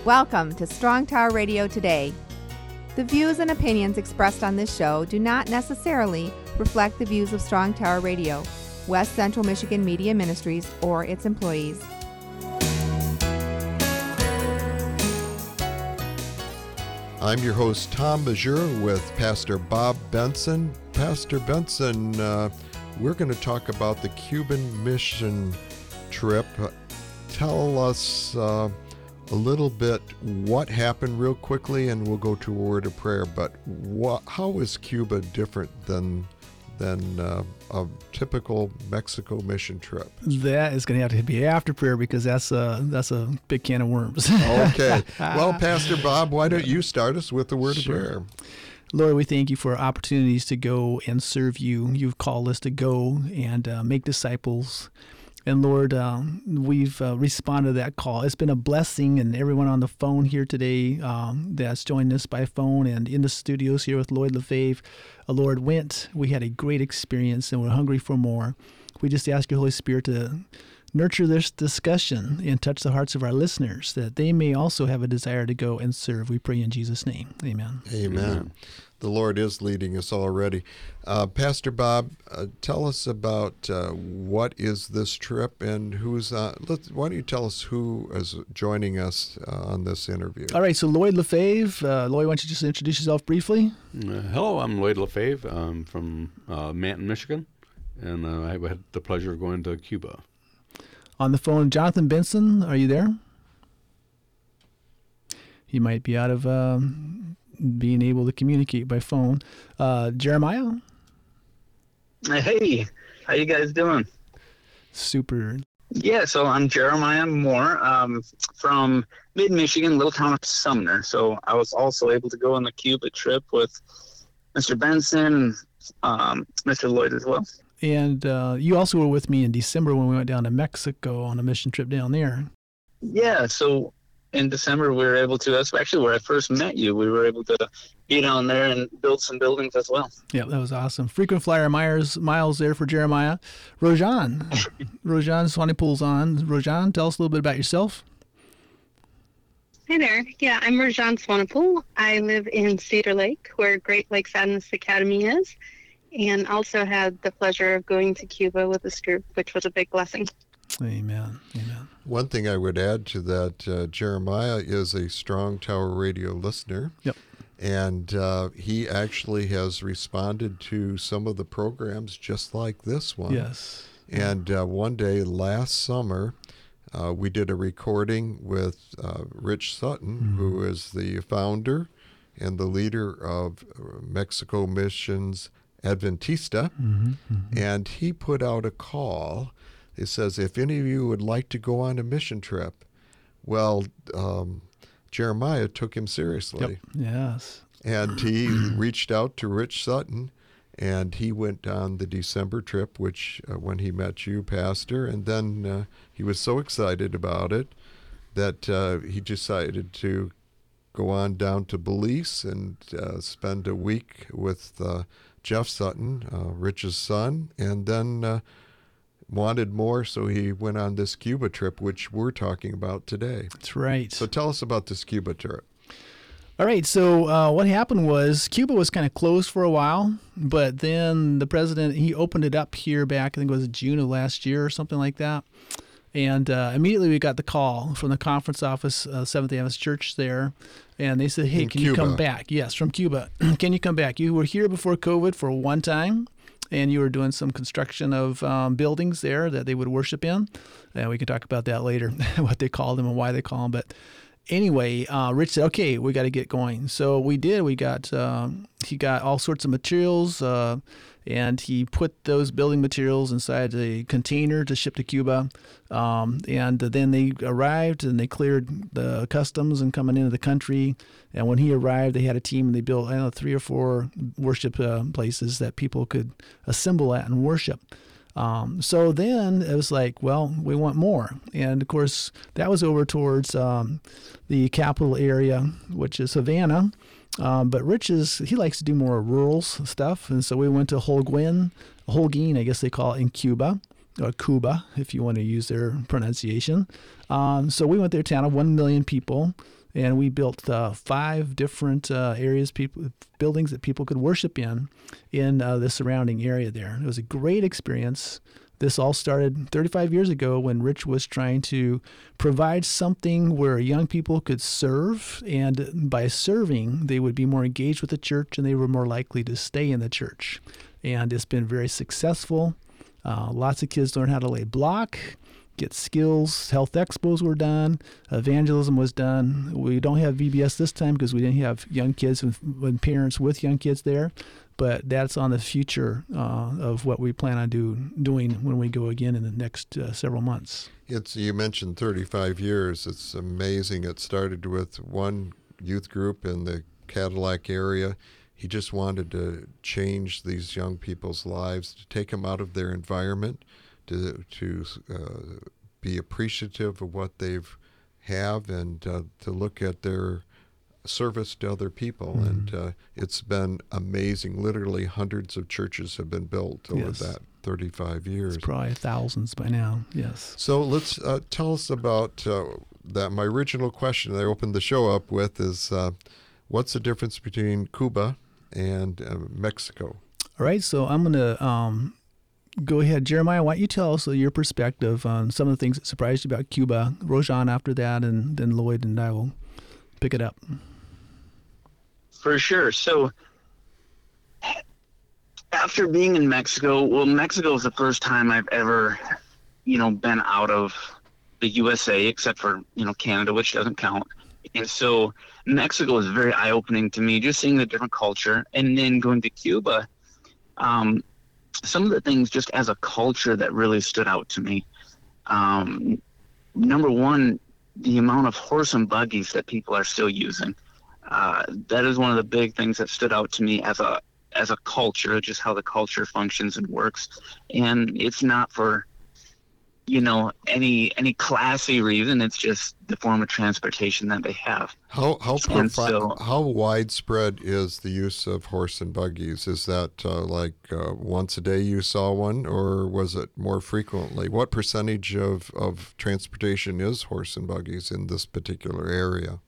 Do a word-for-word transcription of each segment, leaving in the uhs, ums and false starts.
Welcome to Strong Tower Radio Today. The views and opinions expressed on this show do not necessarily reflect the views of Strong Tower Radio, West Central Michigan Media Ministries, or its employees. I'm your host, Tom Majure, with Pastor Bob Benson. Pastor Benson, uh, we're going to talk about the Cuban mission trip. Tell us uh, a little bit what happened real quickly, and we'll go to a word of prayer. But what, how is Cuba different than than uh, a typical Mexico mission trip? That is going to have to be after prayer, because that's a, that's a big can of worms. Okay. Well, Pastor Bob, why don't you start us with the word sure. of prayer? Lord, we thank you for opportunities to go and serve you. You've called us to go and uh, make disciples. And Lord, um, we've uh, responded to that call. It's been a blessing, and everyone on the phone here today um, that's joined us by phone and in the studios here with Lloyd Lefebvre, uh, Lord, went. We had a great experience, and we're hungry for more. We just ask your Holy Spirit to nurture this discussion and touch the hearts of our listeners, that they may also have a desire to go and serve. We pray in Jesus' name. Amen. Amen. Amen. The Lord is leading us already. Uh, Pastor Bob, uh, tell us about uh, what is this trip and who's on. Let's, why don't you tell us who is joining us uh, on this interview? All right, so Lloyd Lefebvre. Uh, Lloyd, why don't you just introduce yourself briefly? Uh, hello, I'm Lloyd Lefebvre. I'm from uh, Manton, Michigan, and uh, I had the pleasure of going to Cuba. On the phone, Jonathan Benson, are you there? He might be out of um, being able to communicate by phone. Uh, Jeremiah? Hey, how you guys doing? Super. Yeah, so I'm Jeremiah Moore um, from mid-Michigan, little town of Sumner. So I was also able to go on the Cuba trip with Mister Benson, um, Mister Lloyd as well. And uh, you also were with me in December when we went down to Mexico on a mission trip down there. Yeah, so in December we were able to, that's actually where I first met you. We were able to be down there and build some buildings as well. Yeah, that was awesome. Frequent flyer Myers, miles there for Jeremiah. Rojan, Rojan Swanepoel's on. Rojan, tell us a little bit about yourself. Hi there. Yeah, I'm Rojan Swanepoel. I live in Cedar Lake, where Great Lakes Adventist Academy is, and also had the pleasure of going to Cuba with this group, which was a big blessing. Amen. Amen. One thing I would add to that, uh, Jeremiah is a Strong Tower Radio listener. Yep. And uh, he actually has responded to some of the programs just like this one. Yes. And uh, one day last summer, uh, we did a recording with uh, Rich Sutton, mm-hmm. who is the founder and the leader of Mexico Missions Adventista. Mm-hmm. Mm-hmm. And he put out a call. It says, if any of you would like to go on a mission trip, well, um, Jeremiah took him seriously. Yep. Yes. And he reached out to Rich Sutton, and he went on the December trip, which uh, when he met you, Pastor, and then uh, he was so excited about it that uh, he decided to go on down to Belize and uh, spend a week with uh, Jeff Sutton, uh, Rich's son, and then uh, wanted more, so he went on this Cuba trip, which we're talking about today. That's right. So tell us about this Cuba trip. All right, so uh, what happened was Cuba was kind of closed for a while, but then the president, he opened it up here back, I think it was June of last year or something like that. And uh, immediately we got the call from the conference office, uh, Seventh-day Adventist Church there, and they said, hey, In can Cuba. you come back? Yes, from Cuba. Can you come back? You were here before COVID for one time, and you were doing some construction of um, buildings there that they would worship in. And we can talk about that later, what they call them and why they call them. But anyway, uh, Rich said, okay, we got to get going. So we did. We got, um, he got all sorts of materials, uh, and he put those building materials inside a container to ship to Cuba. Um, and then they arrived and they cleared the customs and coming into the country. And when he arrived, they had a team and they built, I don't know, three or four worship uh, places that people could assemble at and worship. Um, so then it was like, well, we want more. And of course, that was over towards um, the capital area, which is Havana. Um, but Rich is, he likes to do more rural stuff. And so we went to Holguin, Holguin, I guess they call it in Cuba, or Cuba, if you want to use their pronunciation. Um, so we went there, town of one million people. and we built uh, five different uh, areas, people, buildings that people could worship in, in uh, the surrounding area there. It was a great experience. This all started thirty-five years ago when Rich was trying to provide something where young people could serve, and by serving, they would be more engaged with the church and they were more likely to stay in the church. And it's been very successful. Uh, lots of kids learn how to lay block, get skills. Health expos were done. Evangelism was done. We don't have V B S this time because we didn't have young kids and, and parents with young kids there. But that's on the future uh, of what we plan on do, doing when we go again in the next uh, several months. It's you mentioned thirty-five years. It's amazing. It started with one youth group in the Cadillac area. He just wanted to change these young people's lives, to take them out of their environment, to to uh, be appreciative of what they've have, and uh, to look at their service to other people. Mm-hmm. And uh, it's been amazing. Literally hundreds of churches have been built over yes. that thirty-five years. It's probably thousands by now, yes. So let's uh, tell us about uh, that. My original question I opened the show up with is, uh, what's the difference between Cuba and uh, Mexico? All right, so I'm going to um, go ahead. Jeremiah, why don't you tell us your perspective on some of the things that surprised you about Cuba. Rojan after that, and then Lloyd and I will pick it up. For sure. So after being in Mexico, well, Mexico is the first time I've ever, you know, been out of the U S A, except for, you know, Canada, which doesn't count. And so Mexico was very eye-opening to me, just seeing the different culture. And then going to Cuba, um, some of the things just as a culture that really stood out to me. Um, number one, the amount of horse and buggies that people are still using. Uh, that is one of the big things that stood out to me as a as a culture, just how the culture functions and works. And it's not for, you know, any any classy reason. It's just the form of transportation that they have. How how profi- so, how widespread is the use of horse and buggies? Is that uh, like uh, once a day you saw one, or was it more frequently? What percentage of, of transportation is horse and buggies in this particular area?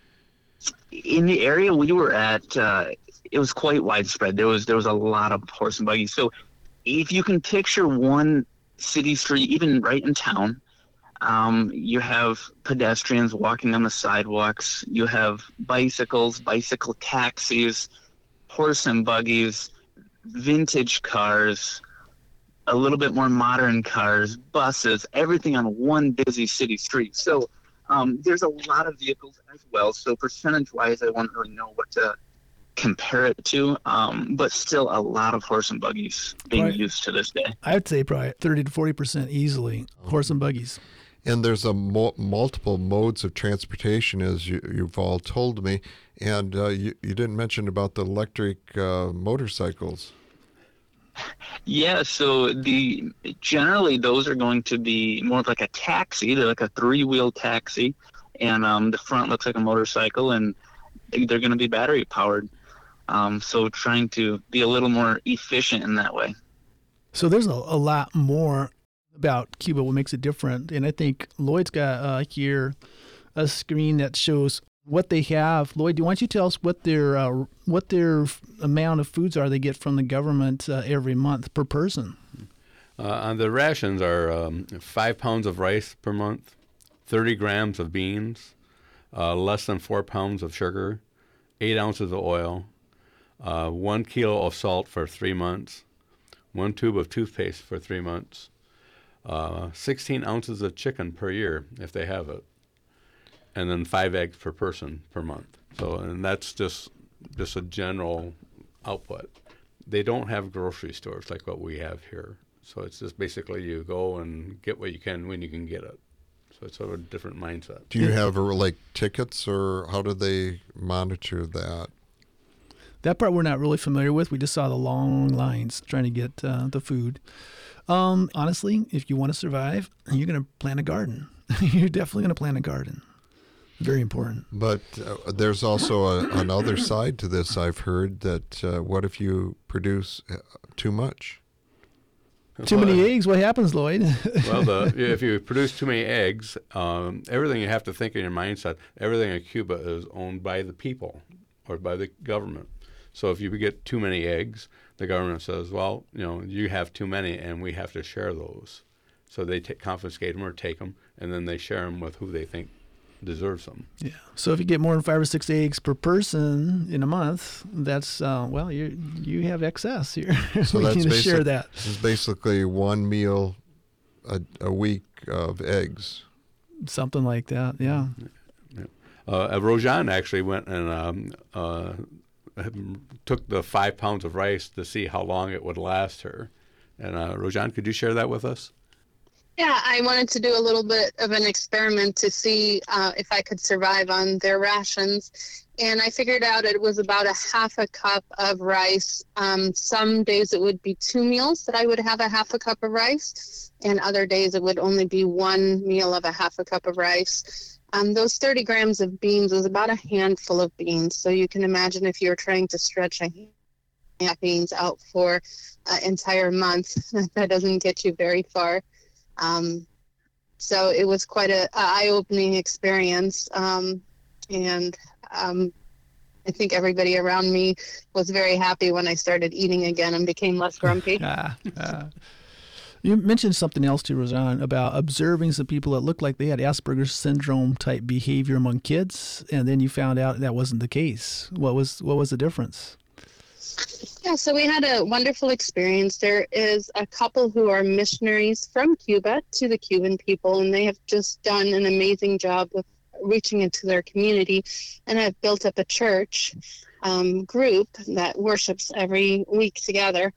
In the area we were at, uh, it was quite widespread. There was there was a lot of horse and buggies. So if you can picture one city street, even right in town, um, you have pedestrians walking on the sidewalks. You have bicycles, bicycle taxis, horse and buggies, vintage cars, a little bit more modern cars, buses, everything on one busy city street. So um, there's a lot of vehicles as well. So percentage-wise, I wouldn't really know what to compare it to, um, but still a lot of horse and buggies being right. used to this day. I would say probably thirty to forty percent easily, horse and buggies. And there's a mo- multiple modes of transportation, as you, you've all told me. And uh, you, you didn't mention about the electric uh, motorcycles. Yeah, so the generally those are going to be more of like a taxi. They're like a three-wheel taxi, and um, the front looks like a motorcycle, and they're going to be battery powered. Um, so trying to be a little more efficient in that way. So there's a, a lot more about Cuba, what makes it different. And I think Lloyd's got uh, here a screen that shows what they have. Lloyd, why don't you tell us what their uh, what their amount of foods are they get from the government uh, every month per person? Uh, on the rations are um, five pounds of rice per month, thirty grams of beans, uh, less than four pounds of sugar, eight ounces of oil, uh, one kilo of salt for three months, one tube of toothpaste for three months, uh, sixteen ounces of chicken per year if they have it, and then five eggs per person per month. So, and that's just just a general output. They don't have grocery stores like what we have here. So it's just basically you go and get what you can when you can get it. So it's sort of a different mindset. Do you have like tickets, or how do they monitor that? That part we're not really familiar with. We just saw the long lines trying to get uh, the food. Um, honestly, if you want to survive, you're going to plant a garden. You're definitely going to plant a garden. Very important. But uh, there's also a, another side to this. I've heard that uh, what if you produce too much? Too many eggs, what happens, Lloyd? Well, the, if you produce too many eggs, um, everything you have to think in your mindset, everything in Cuba is owned by the people or by the government. So if you get too many eggs, the government says, well, you know, you have too many and we have to share those. So they t- confiscate them or take them, and then they share them with who they think deserves them. Yeah. So if you get more than five or six eggs per person in a month, that's, uh, well, you you have excess here. So we that's need to basic, share that. It's basically one meal a, a week of eggs. Something like that, yeah. Yeah. Uh, Rojan actually went and um, uh, took the five pounds of rice to see how long it would last her. And uh, Rojan, could you share that with us? Yeah, I wanted to do a little bit of an experiment to see uh, if I could survive on their rations. And I figured out it was about a half a cup of rice. Um, some days it would be two meals that I would have a half a cup of rice. And other days it would only be one meal of a half a cup of rice. Um, those thirty grams of beans was about a handful of beans. So you can imagine if you're trying to stretch a handful of beans out for an entire month, that doesn't get you very far. Um, so it was quite a, a eye-opening experience. Um, and um, I think everybody around me was very happy when I started eating again and became less grumpy. ah, ah. You mentioned something else too, Rojan, about observing some people that looked like they had Asperger's syndrome type behavior among kids, and then you found out that wasn't the case. What was what was the difference? Yeah, so we had a wonderful experience. There is a couple who are missionaries from Cuba to the Cuban people, and they have just done an amazing job with reaching into their community and have built up a church um, group that worships every week together.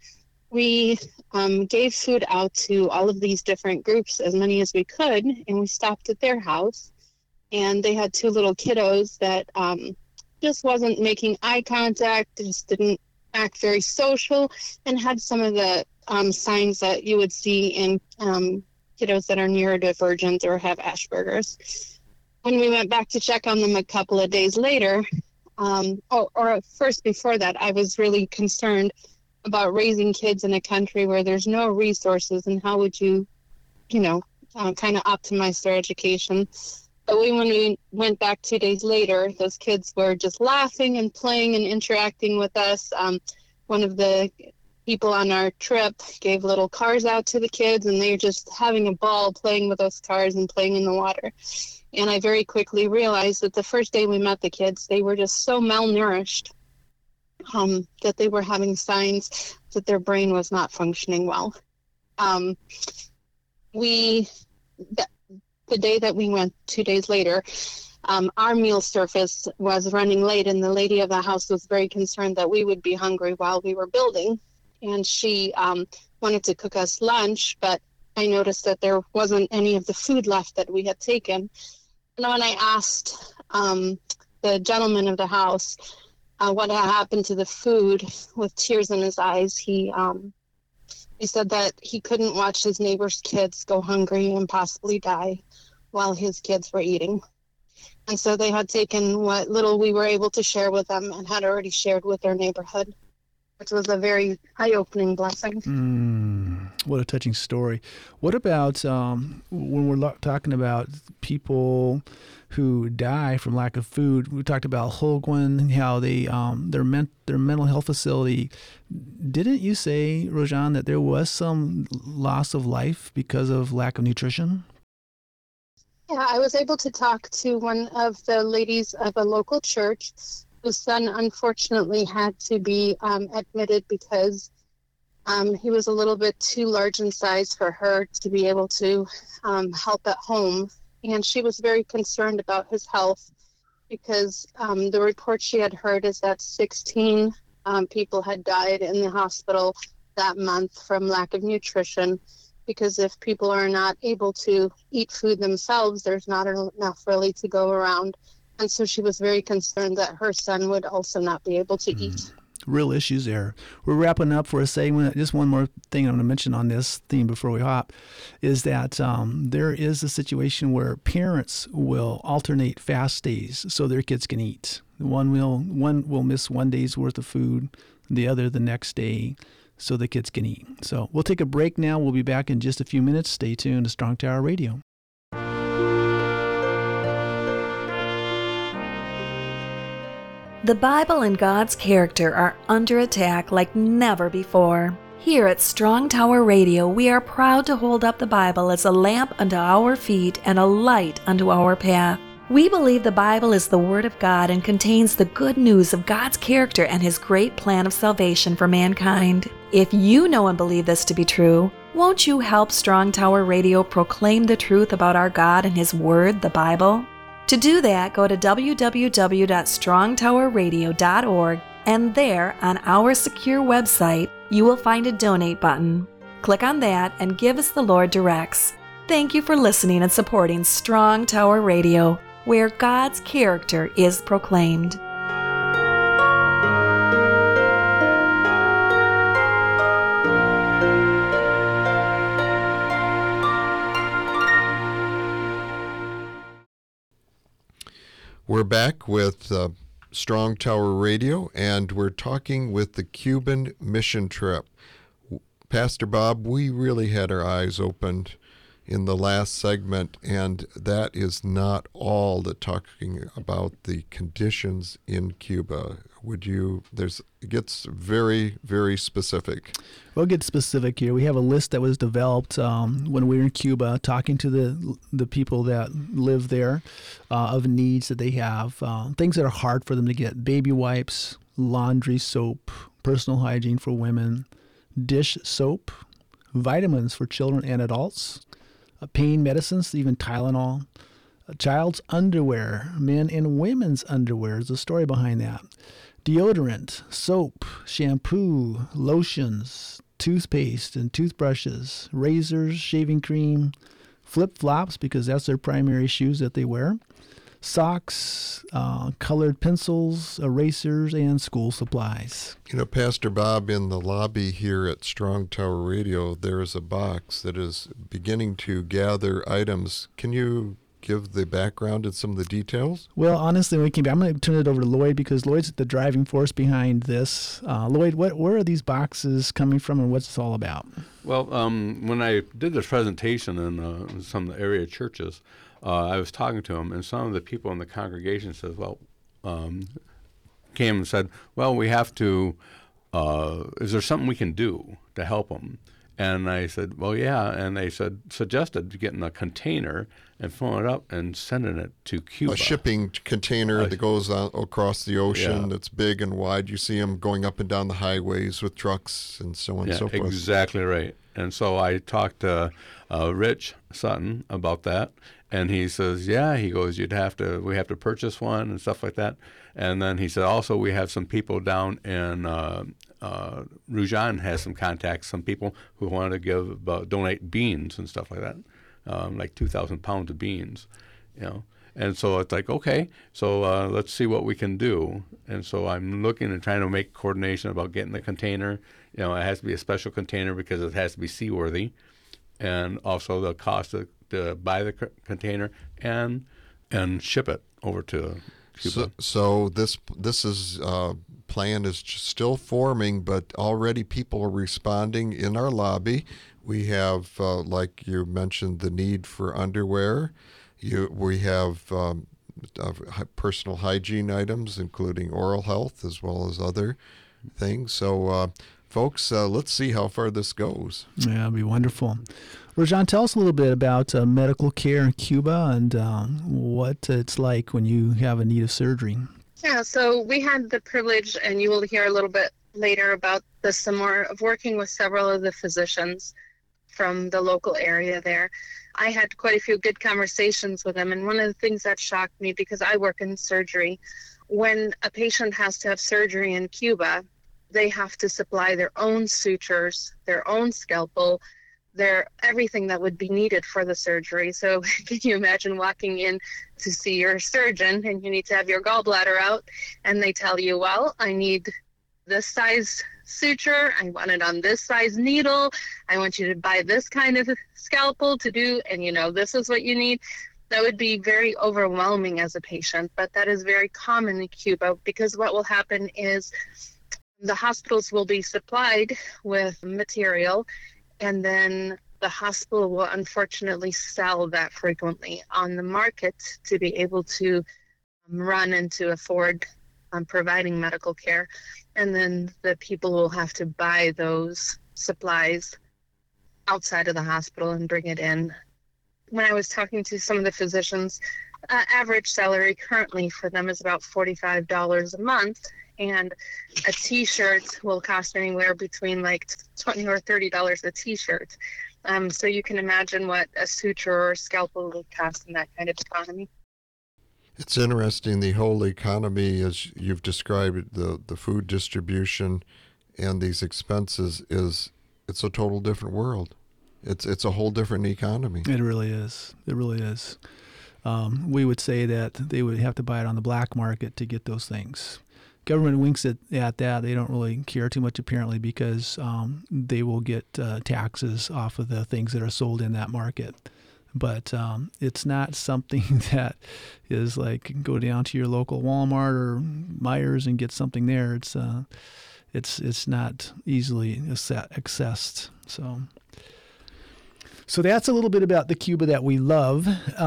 We um, gave food out to all of these different groups, as many as we could, and we stopped at their house. And they had two little kiddos that um, just wasn't making eye contact, just didn't act very social, and had some of the um, signs that you would see in um, kiddos that are neurodivergent or have Asperger's. When we went back to check on them a couple of days later, um, or, or first before that, I was really concerned about raising kids in a country where there's no resources, and how would you, you know, uh, kind of optimize their education. But we, when we went back two days later, those kids were just laughing and playing and interacting with us. Um, one of the people on our trip gave little cars out to the kids, and they were just having a ball playing with those cars and playing in the water. And I very quickly realized that the first day we met the kids, they were just so malnourished um, that they were having signs that their brain was not functioning well. Um, we... Th- The day that we went, two days later, um, our meal service was running late, and the lady of the house was very concerned that we would be hungry while we were building. And she um, wanted to cook us lunch, but I noticed that there wasn't any of the food left that we had taken. And when I asked um, the gentleman of the house uh, what had happened to the food, with tears in his eyes, he um, he said that he couldn't watch his neighbor's kids go hungry and possibly die while his kids were eating. And so they had taken what little we were able to share with them and had already shared with their neighborhood, which was a very eye-opening blessing. Mm, what a touching story. What about um, when we're lo- talking about people who die from lack of food? We talked about Holguin, how they um, their men- their mental health facility. Didn't you say, Rojan, that there was some loss of life because of lack of nutrition? Yeah, I was able to talk to one of the ladies of a local church whose son unfortunately had to be um, admitted because um, he was a little bit too large in size for her to be able to um, help at home. And she was very concerned about his health because um, the report she had heard is that sixteen um, people had died in the hospital that month from lack of nutrition. Because if people are not able to eat food themselves, there's not enough really to go around. And so she was very concerned that her son would also not be able to eat. Mm. Real issues there. We're wrapping up for a segment. Just one more thing I'm going to mention on this theme before we hop is that um, there is a situation where parents will alternate fast days so their kids can eat. One will, one will miss one day's worth of food, the other the next day. so the kids can eat. So we'll take a break now. We'll be back in just a few minutes. Stay tuned to Strong Tower Radio. The Bible and God's character are under attack like never before. Here at Strong Tower Radio, we are proud to hold up the Bible as a lamp unto our feet and a light unto our path. We believe the Bible is the Word of God and contains the good news of God's character and His great plan of salvation for mankind. If you know and believe this to be true, won't you help Strong Tower Radio proclaim the truth about our God and His Word, the Bible? To do that, go to w w w dot strong tower radio dot org, and there, on our secure website, you will find a donate button. Click on that and give as the Lord directs. Thank you for listening and supporting Strong Tower Radio, where God's character is proclaimed. We're back with uh, Strong Tower Radio, and we're talking with the Cuban mission trip. Pastor Bob, we really had our eyes opened in the last segment, and that is not all the talking about the conditions in Cuba. Would you, there's, it gets very, very specific. We'll get specific here. We have a list that was developed um, when we were in Cuba, talking to the the people that live there, uh, of needs that they have, uh, things that are hard for them to get: baby wipes, laundry soap, personal hygiene for women, dish soap, vitamins for children and adults, uh, pain medicines, even Tylenol, a child's underwear, men and women's underwear. There's a story behind that. Deodorant, soap, shampoo, lotions, toothpaste and toothbrushes, razors, shaving cream, flip-flops, because that's their primary shoes that they wear, socks, uh, colored pencils, erasers, and school supplies. You know, Pastor Bob, in the lobby here at Strong Tower Radio, there is a box that is beginning to gather items. Can you give the background and some of the details? Well, honestly, when we came back, I'm going to turn it over to Lloyd, because Lloyd's the driving force behind this. Uh, Lloyd, what where are these boxes coming from, and what's this all about? Well, um, when I did this presentation in uh, some of the area churches, uh, I was talking to them, and some of the people in the congregation says, well, um, came and said, well, we have to, uh, is there something we can do to help them? And I said, well, yeah. And they said, suggested getting a container and filling it up and sending it to Cuba. A shipping container Uh, that goes on, across the ocean, yeah. that's big and wide. You see them going up and down the highways with trucks and so on Yeah, and so forth. exactly right. And so I talked to uh, Rich Sutton about that, and he says, yeah, he goes, you'd have to, we have to purchase one and stuff like that. And then he said, also, we have some people down in uh, uh, Rujan has some contacts, some people who want to give, uh, donate beans and stuff like that, um, like two thousand pounds of beans, you know. And so it's like, okay, so uh, let's see what we can do. And so I'm looking and trying to make coordination about getting the container. You know, it has to be a special container because it has to be seaworthy, and also the cost to, to buy the c- container and and ship it over to Cuba. So, so this this is uh, plan is still forming, but already people are responding in our lobby. We have, uh, like you mentioned, the need for underwear. You, we have um, uh, personal hygiene items, including oral health, as well as other things. So, uh, folks, uh, let's see how far this goes. Yeah, it'd be wonderful. Rajan, tell us a little bit about uh, medical care in Cuba and um, what it's like when you have a need of surgery. Yeah, so we had the privilege, and you will hear a little bit later about this some more, of working with several of the physicians from the local area there. I had quite a few good conversations with them, and one of the things that shocked me, because I work in surgery, when a patient has to have surgery in Cuba, they have to supply their own sutures, their own scalpel, their everything that would be needed for the surgery. So can you imagine walking in to see your surgeon and you need to have your gallbladder out, and they tell you, well, I need this size suture, I want it on this size needle, I want you to buy this kind of scalpel to do, and you know, this is what you need. That would be very overwhelming as a patient, but that is very common in Cuba, because what will happen is The hospitals will be supplied with material, and then the hospital will unfortunately sell that frequently on the market to be able to um, run and to afford um, providing medical care. And then the people will have to buy those supplies outside of the hospital and bring it in. When I was talking to some of the physicians, uh, average salary currently for them is about forty-five dollars a month. And a t-shirt will cost anywhere between like twenty or thirty dollars a t-shirt. Um, so you can imagine what a suture or a scalpel would cost in that kind of economy. It's interesting, the whole economy, as you've described it, the, the food distribution and these expenses, is it's a total different world. It's it's a whole different economy. It really is. It really is. Um, we would say that they would have to buy it on the black market to get those things. Government winks at, at that. They don't really care too much, apparently, because um, they will get uh, taxes off of the things that are sold in that market. But um, it's not something that is like go down to your local Walmart or Myers and get something there. It's uh, it's it's not easily accessed. So. So that's a little bit about the Cuba that we love.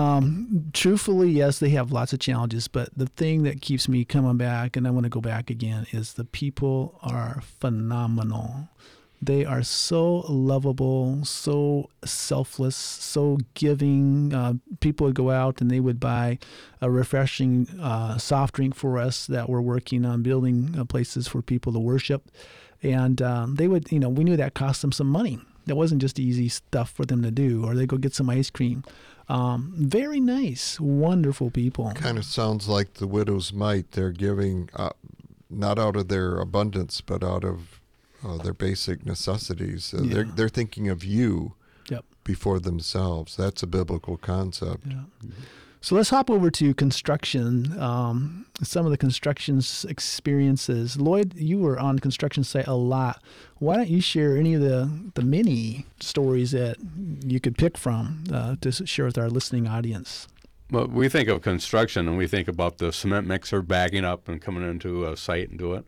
Um, truthfully, yes, they have lots of challenges, but the thing that keeps me coming back, and I want to go back again, is the people are phenomenal. They are so lovable, so selfless, so giving. Uh, people would go out and they would buy a refreshing uh, soft drink for us that we're working on building uh, places for people to worship. And um, they would, you know, we knew that cost them some money. That wasn't just easy stuff for them to do, or they go get some ice cream. Um, very nice, wonderful people. Kind of sounds like the widow's mite. They're giving uh, not out of their abundance, but out of uh, their basic necessities. Uh, Yeah. They're they're thinking of you Yep. before themselves. That's a biblical concept. Yeah. So let's hop over to construction. Um, some of the construction experiences. Lloyd, you were on construction site a lot. Why don't you share any of the, the mini stories that you could pick from uh, to share with our listening audience? Well, we think of construction and we think about the cement mixer backing up and coming into a site and do it.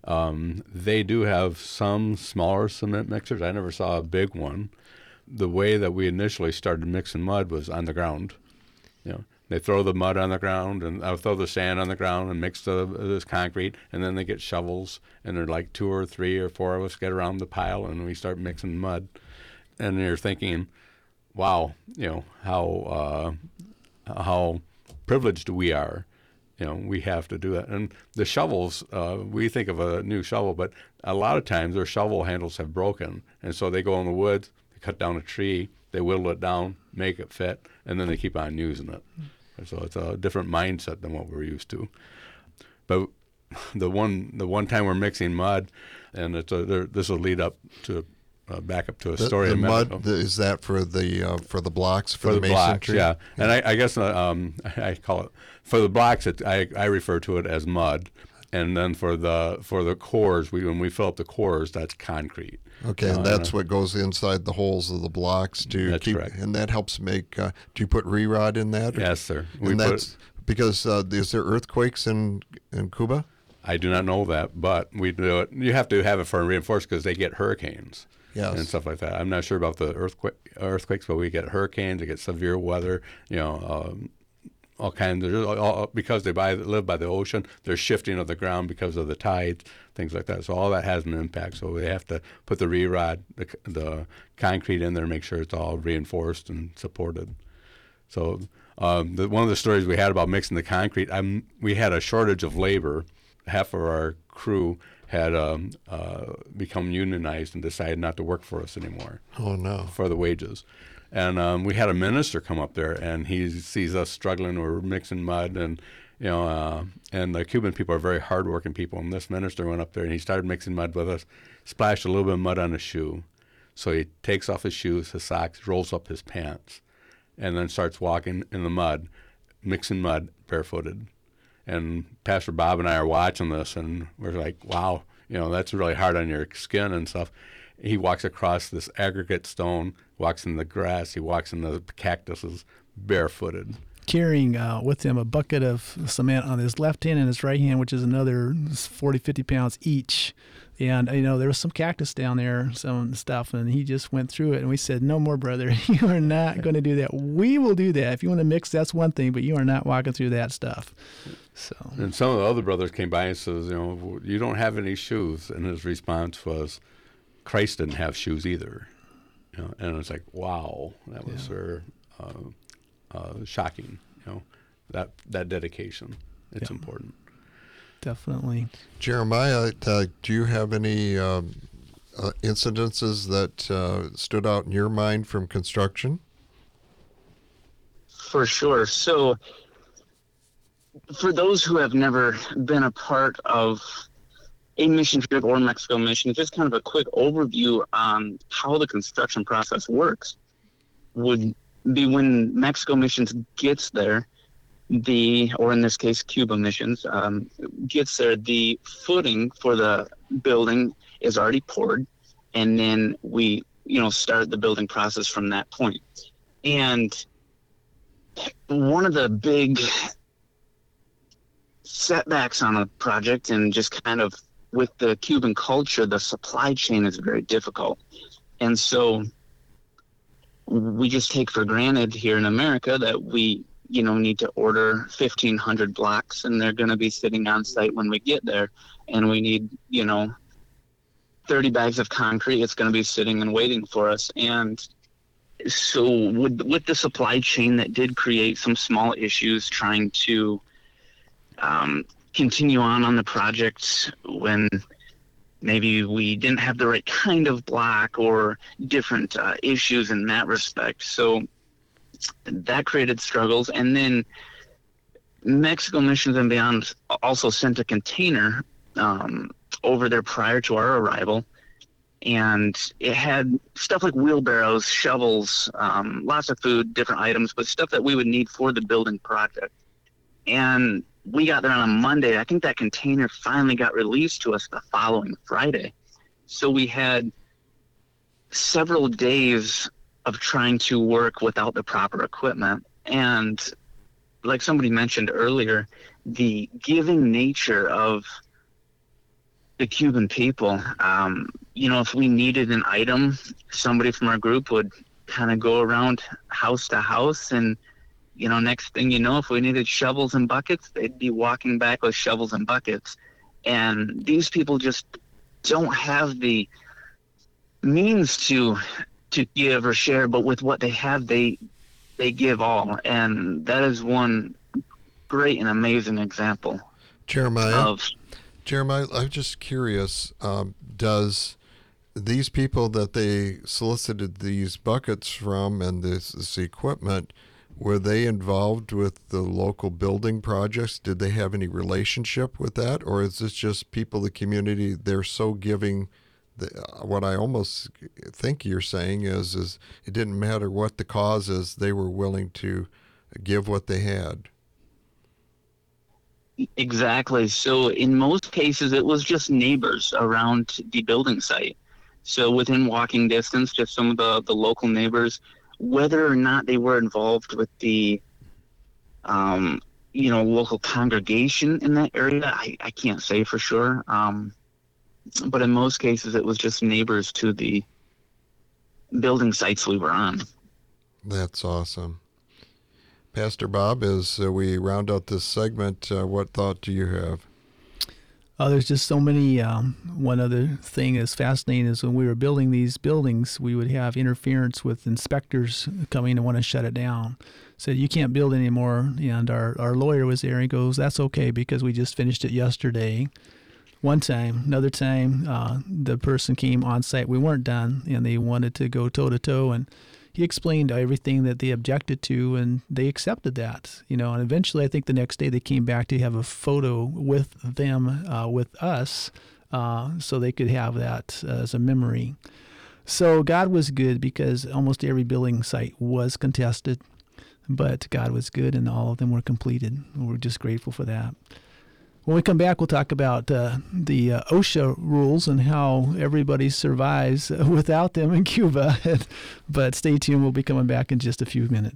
Um, they do have some smaller cement mixers. I never saw a big one. The way that we initially started mixing mud was on the ground. You know, they throw the mud on the ground, and I'll throw the sand on the ground and mix the, this concrete, and then they get shovels, and they're like two or three or four of us get around the pile, and we start mixing mud. And you're thinking, wow, you know, how uh, how privileged we are. You know, we have to do that. And the shovels, uh, we think of a new shovel, but a lot of times their shovel handles have broken, and so they go in the woods, they cut down a tree, they whittle it down, make it fit, and then they keep on using it. So it's a different mindset than what we're used to. But the one the one time we're mixing mud, and it's a, there, this will lead up to uh, back up to a The, story. the in mud, Mexico. the, is that for the uh, for the blocks, for, For the, the blocks, masonry? yeah. And I, I guess uh, um, I call it, for the blocks, it, I, I refer to it as mud. And then for the for the cores, we when we fill up the cores, that's concrete. Okay, Uh, and that's and, uh, what goes inside the holes of the blocks to That's keep, correct. and that helps make. Uh, do you put re-rod in that? or- Yes, sir. We And put, that's because uh, is there earthquakes in in Cuba? I do not know that, but we do it. You have to have it for reinforced because they get hurricanes. Yes. And stuff like that. I'm not sure about the earthquake, earthquakes, but we get hurricanes, we get severe weather, you know, um, all kinds of, all, because they buy, live by the ocean, there's shifting of the ground because of the tides, things like that. So all that has an impact. So we have to put the re-rod, the, the concrete in there, make sure it's all reinforced and supported. So um, the, one of the stories we had about mixing the concrete, I'm, we had a shortage of labor. Half of our crew had um, uh, become unionized and decided not to work for us anymore Oh no. for the wages. And um, we had a minister come up there, and he sees us struggling. We're mixing mud, and you know, uh, and the Cuban people are very hardworking people. And this minister went up there, and he started mixing mud with us, splashed a little bit of mud on his shoe. So he takes off his shoes, his socks, rolls up his pants, and then starts walking in the mud, mixing mud barefooted. And Pastor Bob and I are watching this, and we're like, wow, you know, that's really hard on your skin and stuff. He walks across this aggregate stone, walks in the grass, he walks in the cactuses barefooted. carrying uh, with him a bucket of cement on his left hand and his right hand, which is another forty, fifty pounds each. And, you know, there was some cactus down there, some stuff, and he just went through it. And we said, no more, brother. You are not going to do that. We will do that. If you want to mix, that's one thing, but you are not walking through that stuff. So. And some of the other brothers came by and says, you know, you don't have any shoes. And his response was, Christ didn't have shoes either. You know, and it's like, wow, that was yeah. very uh, uh, shocking. You know, that that dedication. It's yeah. important. Definitely. Jeremiah, uh, do you have any um, uh, incidences that uh, stood out in your mind from construction? For sure. So, for those who have never been a part of a mission trip or Mexico mission, just kind of a quick overview on how the construction process works would be when Mexico missions gets there, the, or in this case, Cuba missions, um, gets there, the footing for the building is already poured, and then we, you know, start the building process from that point. And one of the big setbacks on a project, and just kind of with the Cuban culture, the supply chain is very difficult. And so we just take for granted here in America that we, you know, need to order fifteen hundred blocks, and they're going to be sitting on site when we get there. And we need, you know, thirty bags of concrete. It's going to be sitting and waiting for us. And so with, with the supply chain, that did create some small issues trying to um, continue on on the project when maybe we didn't have the right kind of block, or different uh, issues in that respect. So that created struggles. And then Mexico Missions and Beyond also sent a container um, over there prior to our arrival, and it had stuff like wheelbarrows, shovels, um, lots of food, different items, but stuff that we would need for the building project. And we got there on a Monday. I think that container finally got released to us the following Friday. So we had several days of trying to work without the proper equipment. And like somebody mentioned earlier, the giving nature of the Cuban people, um, you know, if we needed an item, somebody from our group would kind of go around house to house, and, you know, next thing you know, if we needed shovels and buckets, they'd be walking back with shovels and buckets. And these people just don't have the means to to give or share, but with what they have, they they give all. And that is one great and amazing example. Jeremiah, of, Jeremiah, I'm just curious, um, does these people that they solicited these buckets from and this, this equipment, were they involved with the local building projects? Did they have any relationship with that? Or is this just people, the community, they're so giving? The, what I almost think you're saying is, is it didn't matter what the cause is, they were willing to give what they had. Exactly. So in most cases, it was just neighbors around the building site. So within walking distance, just some of the, the local neighbors, whether or not they were involved with the, um, you know, local congregation in that area, I, I can't say for sure. Um, but in most cases, it was just neighbors to the building sites we were on. That's awesome. Pastor Bob, as uh, we round out this segment, uh, what thought do you have? Oh, there's just so many. Um, one other thing that's fascinating is when we were building these buildings, we would have interference with inspectors coming and want to shut it down. Said, you can't build anymore. And our, our lawyer was there. He goes, that's okay because we just finished it yesterday. One time, another time, uh, the person came on site. We weren't done, and they wanted to go toe-to-toe, and he explained everything that they objected to, and they accepted that, you know. And eventually, I think the next day they came back to have a photo with them, uh, with us, uh, so they could have that as a memory. So God was good because almost every building site was contested, but God was good, and all of them were completed. We're just grateful for that. When we come back, we'll talk about uh, the uh, OSHA rules and how everybody survives without them in Cuba. But stay tuned. We'll be coming back in just a few minutes.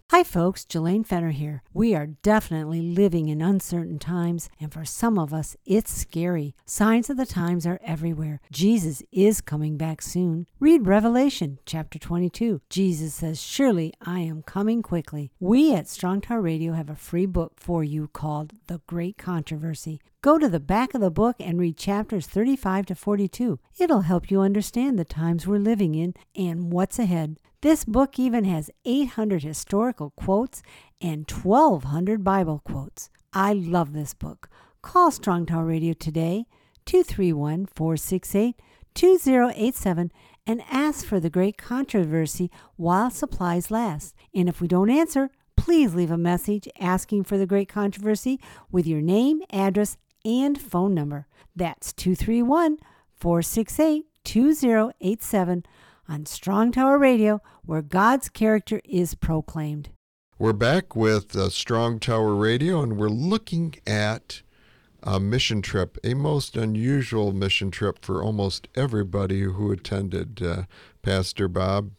Hi folks, Jelaine Fenner here. We are definitely living in uncertain times, and for some of us, it's scary. Signs of the times are everywhere. Jesus is coming back soon. Read Revelation chapter twenty-two. Jesus says, "Surely I am coming quickly." We at Strong Tower Radio have a free book for you called The Great Controversy. Go to the back of the book and read chapters thirty-five to forty-two. It'll help you understand the times we're living in and what's ahead. This book even has eight hundred historical quotes and twelve hundred Bible quotes. I love this book. Call Strong Tower Radio today, two three one, four six eight, two zero eight seven, and ask for The Great Controversy while supplies last. And if we don't answer, please leave a message asking for The Great Controversy with your name, address, and phone number. That's two three one, four six eight, two zero eight seven. On Strong Tower Radio, where God's character is proclaimed. We're back with uh, Strong Tower Radio, and we're looking at a mission trip, a most unusual mission trip for almost everybody who attended. Uh, Pastor Bob,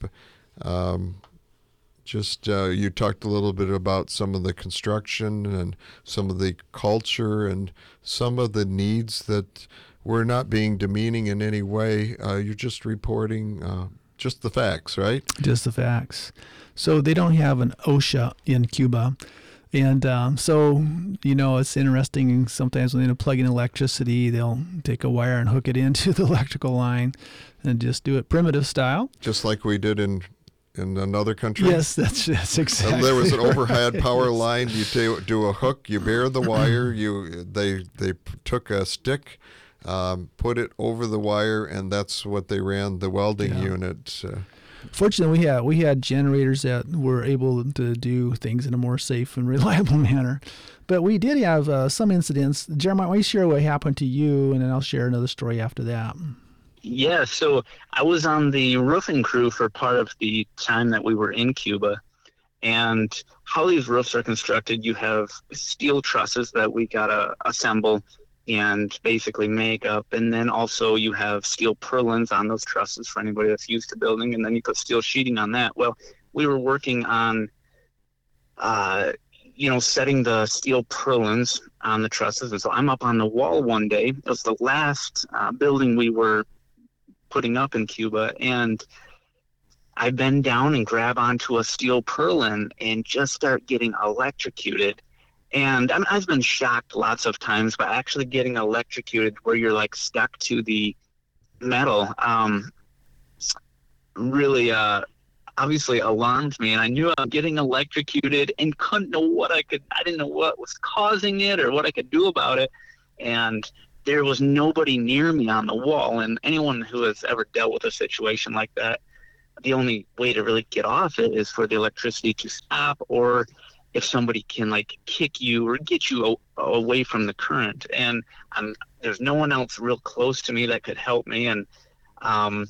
um, just uh, you talked a little bit about some of the construction and some of the culture and some of the needs that we're not being demeaning in any way. Uh, you're just reporting uh, just the facts, right? Just the facts. So they don't have an OSHA in Cuba. And um, so, you know, it's interesting. Sometimes when they plug in electricity, they'll take a wire and hook it into the electrical line and just do it primitive style. Just like we did in in another country? Yes, that's, that's exactly and there was an right. overhead power line. You t- do a hook, you bear the wire. You They, they took a stick, Um, put it over the wire, and that's what they ran the welding Yeah. unit. Uh, Fortunately, we had we had generators that were able to do things in a more safe and reliable manner. But we did have uh, some incidents. Jeremiah, why don't you share what happened to you, and then I'll share another story after that. Yeah, so I was on the roofing crew for part of the time that we were in Cuba. And how these roofs are constructed, you have steel trusses that we got to assemble and basically make up. And then also you have steel purlins on those trusses for anybody that's used to building. And then you put steel sheeting on that. Well, we were working on, uh, you know, setting the steel purlins on the trusses. And so I'm up on the wall one day. It was the last uh, building we were putting up in Cuba. And I bend down and grab onto a steel purlin and just start getting electrocuted. And I mean, I've been shocked lots of times, but actually getting electrocuted where you're like stuck to the metal um, really uh, obviously alarmed me. And I knew I was getting electrocuted and couldn't know what I could, I didn't know what was causing it or what I could do about it. And there was nobody near me on the wall. And anyone who has ever dealt with a situation like that, the only way to really get off it is for the electricity to stop, or if somebody can like kick you or get you a- away from the current. And I'm, there's no one else real close to me that could help me. And um,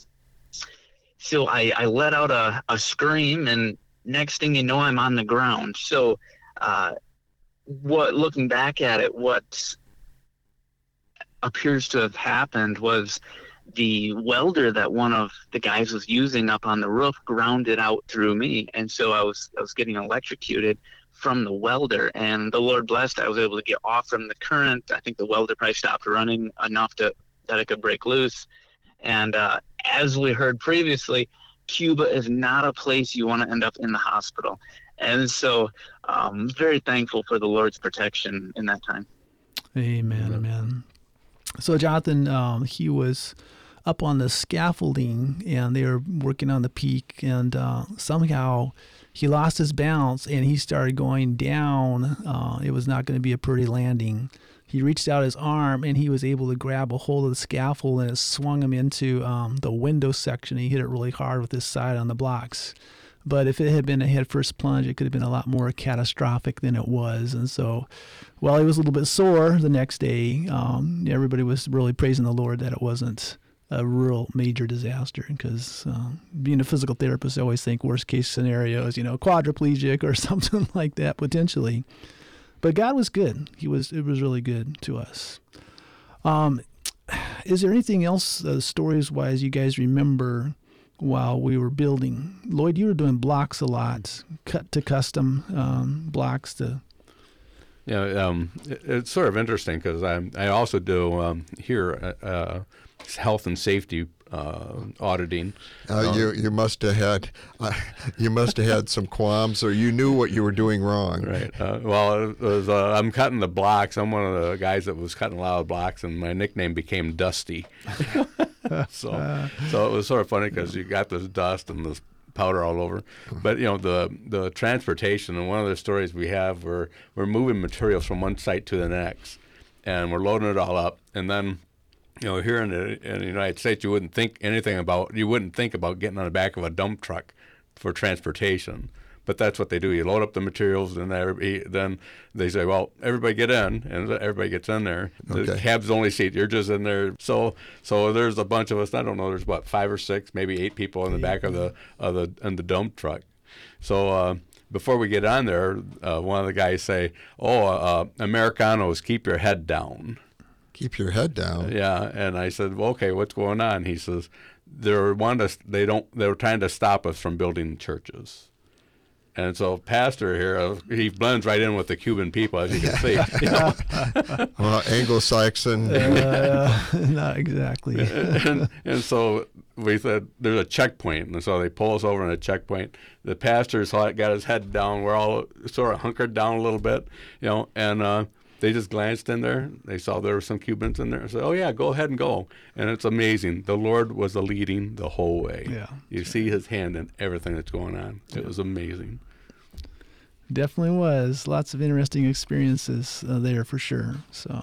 so I, I let out a, a scream, and next thing you know, I'm on the ground. So uh, what, looking back at it, what appears to have happened was the welder that one of the guys was using up on the roof grounded out through me. And so I was, I was getting electrocuted from the welder, and the Lord blessed, I was able to get off from the current. I think the welder probably stopped running enough to that it could break loose. And uh, as we heard previously, Cuba is not a place you want to end up in the hospital. And so I'm um, very thankful for the Lord's protection in that time. Amen, amen. So Jonathan, um, he was up on the scaffolding, and they were working on the peak, and uh, somehow he lost his balance and he started going down. Uh, it was not going to be a pretty landing. He reached out his arm and he was able to grab a hold of the scaffold, and it swung him into um, the window section. He hit it really hard with his side on the blocks. But if it had been a head-first plunge, it could have been a lot more catastrophic than it was. And so while he was a little bit sore the next day, um, everybody was really praising the Lord that it wasn't a real major disaster, because uh, being a physical therapist, I always think worst case scenarios, you know, quadriplegic or something like that potentially. But God was good. He was, it was really good to us. Um, is there anything else, uh, stories wise, you guys remember while we were building. Lloyd, you were doing blocks a lot, cut to custom um, blocks to. Yeah, um, it, it's sort of interesting because I I also do um, here uh, health and safety uh, auditing. Uh, you you must have had uh, you must have had some qualms, or you knew what you were doing wrong. Right. Uh, well, it was, uh, I'm cutting the blocks. I'm one of the guys that was cutting a lot of blocks, and my nickname became Dusty. so so it was sort of funny because you got this dust and this powder all over. But you know, the the transportation, and one of the stories we have, we're we're moving materials from one site to the next, and we're loading it all up, and then, you know, here in the, in the United States, you wouldn't think anything about you wouldn't think about getting on the back of a dump truck for transportation. But that's what they do. You load up the materials, and everybody, then they say, "Well, everybody get in," and everybody gets in there. The Okay. cab's only seat. You're just in there. So, so there's a bunch of us. I don't know. There's what, five or six, maybe eight people in the back of the of the in the dump truck. So uh, before we get on there, uh, one of the guys say, "Oh, uh, Americanos, keep your head down." Keep your head down. Yeah, and I said, "Well, okay, what's going on?" He says, "They're wanting us. They don't. They were trying to stop us from building churches." And so, pastor here, uh, he blends right in with the Cuban people, as you can see. You know? Well, Anglo-Saxon. Uh, not exactly. and, and so we said, "There's a checkpoint," and so they pull us over in a checkpoint. The pastor's got his head down. We're all sort of hunkered down a little bit, you know, and uh, they just glanced in there. They saw there were some Cubans in there. and said, "Oh yeah, go ahead and go." And it's amazing. The Lord was the leading the whole way. Yeah. You see His hand in everything that's going on. It was amazing. Definitely was. Lots of interesting experiences uh, there for sure. So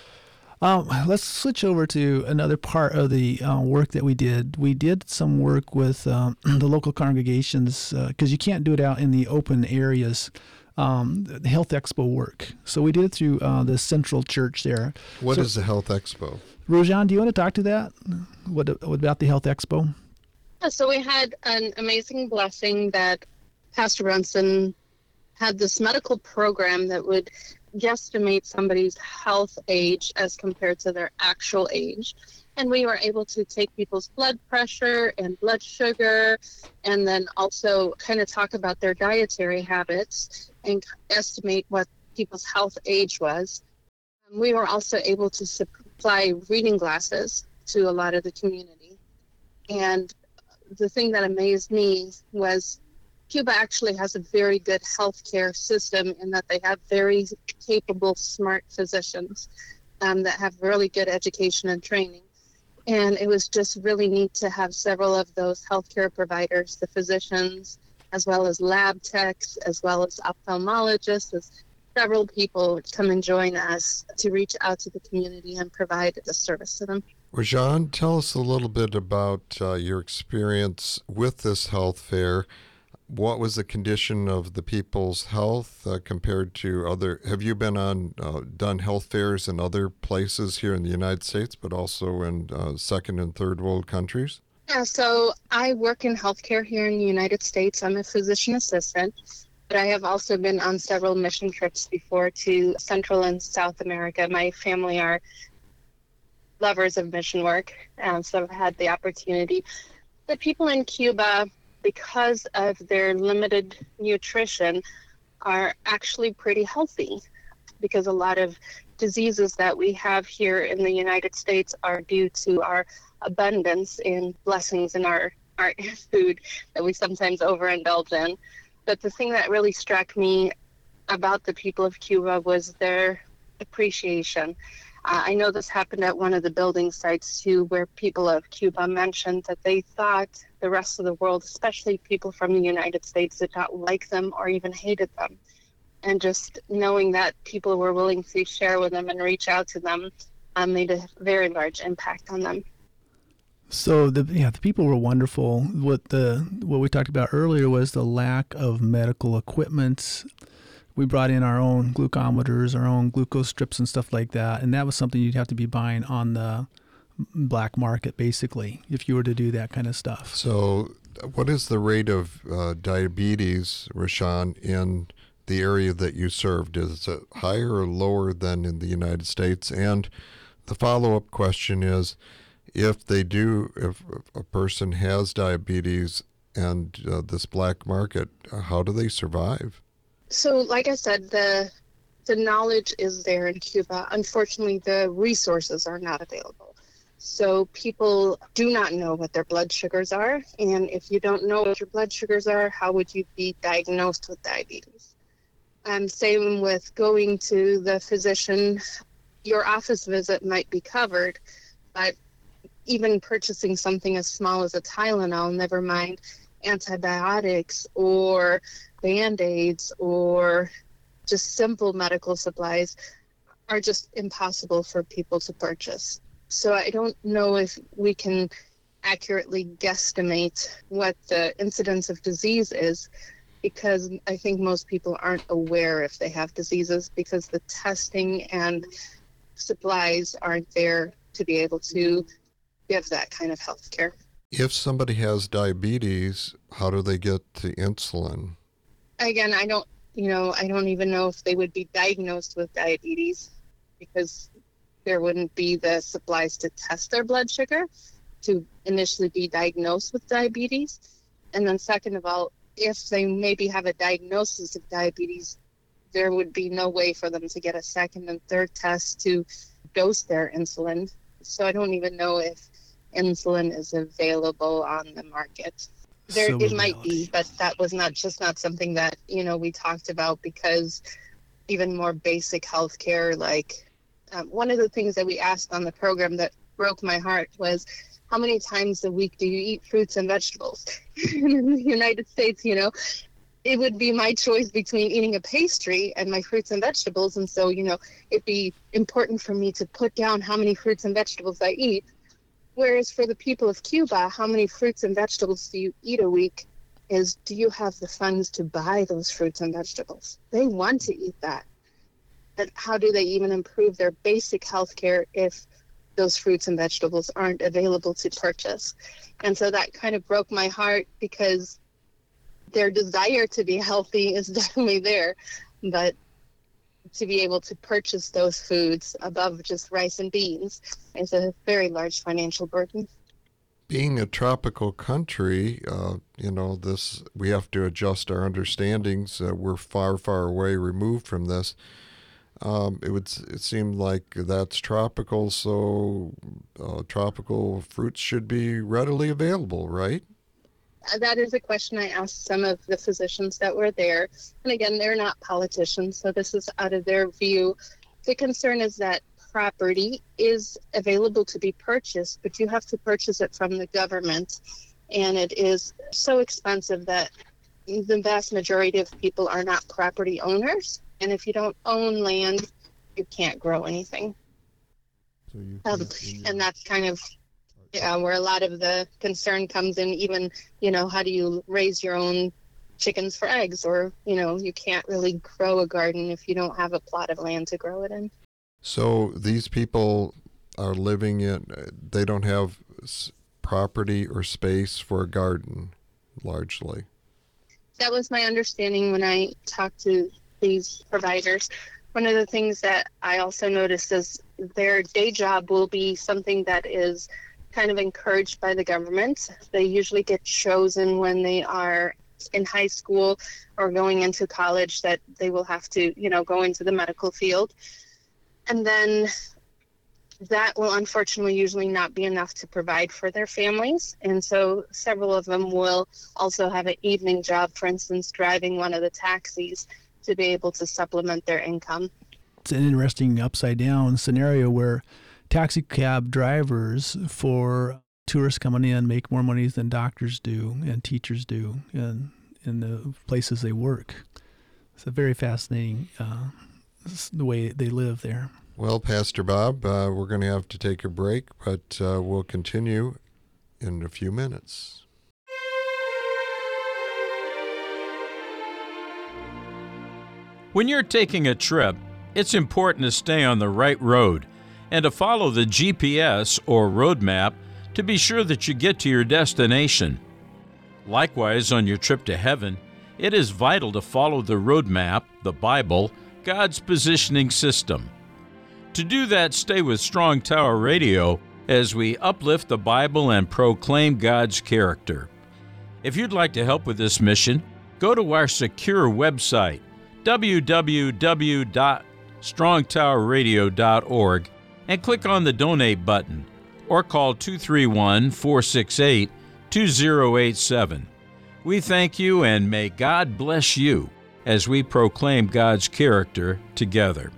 um, let's switch over to another part of the uh, work that we did. We did some work with um, the local congregations because uh, you can't do it out in the open areas. Um, the Health Expo work. So we did it through uh, the Central Church there. What so, is the Health Expo? Rojan, do you want to talk to that? What, what about the Health Expo? So we had an amazing blessing that Pastor Brunson had this medical program that would guesstimate somebody's health age as compared to their actual age. And we were able to take people's blood pressure and blood sugar, and then also kind of talk about their dietary habits and estimate what people's health age was. We were also able to supply reading glasses to a lot of the community. And the thing that amazed me was Cuba actually has a very good healthcare system in that they have very capable, smart physicians um, that have really good education and training. And it was just really neat to have several of those healthcare providers, the physicians, as well as lab techs, as well as ophthalmologists, as several people come and join us to reach out to the community and provide the service to them. Rajan, tell us a little bit about uh, your experience with this health fair. What was the condition of the people's health uh, compared to other? Have you been on uh, done health fairs in other places here in the United States, but also in uh, second and third world countries? Yeah, so I work in healthcare here in the United States. I'm a physician assistant, but I have also been on several mission trips before to Central and South America. My family are lovers of mission work, um, so I've had the opportunity. The people in Cuba, because of their limited nutrition, are actually pretty healthy, because a lot of diseases that we have here in the United States are due to our abundance in blessings in our, our food that we sometimes overindulge in. But the thing that really struck me about the people of Cuba was their appreciation. Uh, I know this happened at one of the building sites too, where people of Cuba mentioned that they thought the rest of the world, especially people from the United States, did not like them or even hated them. And just knowing that people were willing to share with them and reach out to them um, made a very large impact on them. So the yeah the people were wonderful. What the what we talked about earlier was the lack of medical equipment. We brought in our own glucometers, our own glucose strips and stuff like that, and that was something you'd have to be buying on the black market, basically, if you were to do that kind of stuff. So what is the rate of uh, diabetes, Rashawn, in the area that you served? Is it higher or lower than in the United States? And the follow-up question is, if they do, if a person has diabetes and uh, this black market, uh, how do they survive? So, like I said, the the knowledge is there in Cuba. Unfortunately, the resources are not available. So people do not know what their blood sugars are. And if you don't know what your blood sugars are, how would you be diagnosed with diabetes? And same with going to the physician. Your office visit might be covered, but even purchasing something as small as a Tylenol, never mind antibiotics or Band-Aids or just simple medical supplies, are just impossible for people to purchase. So I don't know if we can accurately guesstimate what the incidence of disease is, because I think most people aren't aware if they have diseases because the testing and supplies aren't there to be able to give that kind of health care. If somebody has diabetes, how do they get the insulin? Again, I don't, you know, I don't even know if they would be diagnosed with diabetes because there wouldn't be the supplies to test their blood sugar to initially be diagnosed with diabetes. And then second of all, if they maybe have a diagnosis of diabetes, there would be no way for them to get a second and third test to dose their insulin. So I don't even know if insulin is available on the market. There, So it might reality. be, but that was not just not something that, you know, we talked about, because even more basic health care, like um, one of the things that we asked on the program that broke my heart was, how many times a week do you eat fruits and vegetables? In the United States, you know, it would be my choice between eating a pastry and my fruits and vegetables. And so, you know, it'd be important for me to put down how many fruits and vegetables I eat. Whereas for the people of Cuba, how many fruits and vegetables do you eat a week is, do you have the funds to buy those fruits and vegetables? They want to eat that. But how do they even improve their basic health care if those fruits and vegetables aren't available to purchase? And so that kind of broke my heart, because their desire to be healthy is definitely there, but to be able to purchase those foods above just rice and beans is a very large financial burden. Being a tropical country, uh, you know, this we have to adjust our understandings. Uh, we're far, far away removed from this. Um, it would it seemed like that's tropical, so uh, tropical fruits should be readily available, right? That is a question I asked some of the physicians that were there. And again, they're not politicians, so this is out of their view. The concern is that property is available to be purchased, but you have to purchase it from the government. And it is so expensive that the vast majority of people are not property owners. And if you don't own land, you can't grow anything. So you, Um, and that's kind of yeah, where a lot of the concern comes in. Even, you know, how do you raise your own chickens for eggs? Or, you know, you can't really grow a garden if you don't have a plot of land to grow it in. So these people are living in, they don't have s- property or space for a garden, largely. That was my understanding when I talked to these providers. One of the things that I also noticed is their day job will be something that is kind of encouraged by the government. They usually get chosen when they are in high school or going into college, that they will have to, you know, go into the medical field. And then that will unfortunately usually not be enough to provide for their families. And so several of them will also have an evening job, for instance, driving one of the taxis to be able to supplement their income. It's an interesting upside down scenario where taxi cab drivers for tourists coming in make more money than doctors do and teachers do in, in the places they work. It's a very fascinating uh, the way they live there. Well, Pastor Bob, uh, we're going to have to take a break, but uh, we'll continue in a few minutes. When you're taking a trip, it's important to stay on the right road and to follow the G P S or road map to be sure that you get to your destination. Likewise, on your trip to heaven, it is vital to follow the road map, the Bible, God's positioning system. To do that, stay with Strong Tower Radio as we uplift the Bible and proclaim God's character. If you'd like to help with this mission, go to our secure website, w w w dot strong tower radio dot org, and click on the Donate button, or call two three one, four six eight, two zero eight seven. We thank you, and may God bless you as we proclaim God's character together.